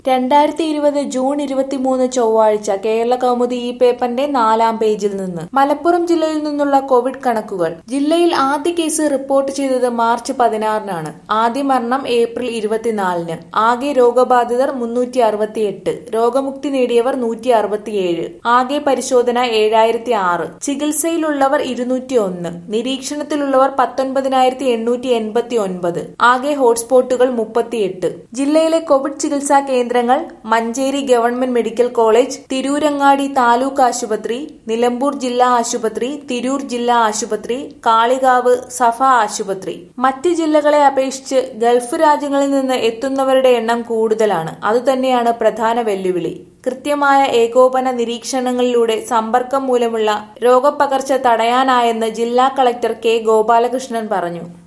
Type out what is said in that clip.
2020 June 23 ചൊവ്വാഴ്ച കേരള കൗമുദി ഈ പേപ്പറിന്റെ 4-ാം പേജിൽ നിന്ന് മലപ്പുറം ജില്ലയിൽ നിന്നുള്ള കോവിഡ് കണക്കുകൾ. ജില്ലയിൽ ആദ്യ കേസ് റിപ്പോർട്ട് ചെയ്തത് മാർച്ച് 16-നാണ്. ആദ്യ മരണം ഏപ്രിൽ 24-ന്. ആകെ രോഗബാധിതർ 368, രോഗമുക്തി നേടിയവർ 167. ആകെ പരിശോധന 7006. ചികിത്സയിലുള്ളവർ 201, നിരീക്ഷണത്തിലുള്ളവർ 19,889. ആകെ ഹോട്ട്സ്പോട്ടുകൾ 38. ജില്ലയിലെ കോവിഡ് ചികിത്സാ കേന്ദ്രങ്ങൾ Manjeri government medical college, Tirurangadi taluk ആശുപത്രി, നിലമ്പൂർ ജില്ലാ ആശുപത്രി, തിരൂർ ജില്ലാ ആശുപത്രി, കാളികാവ് സഫ ആശുപത്രി. മറ്റ് ജില്ലകളെ അപേക്ഷിച്ച് ഗൾഫ് രാജ്യങ്ങളിൽ നിന്ന് എത്തുന്നവരുടെ എണ്ണം കൂടുതലാണ്. അതുതന്നെയാണ് പ്രധാന വെല്ലുവിളി. കൃത്യമായ ഏകോപന നിരീക്ഷണങ്ങളിലൂടെ സമ്പർക്കം മൂലമുള്ള രോഗപ്പകർച്ച തടയാനായെന്ന് ജില്ലാ കളക്ടർ കെ ഗോപാലകൃഷ്ണൻ പറഞ്ഞു.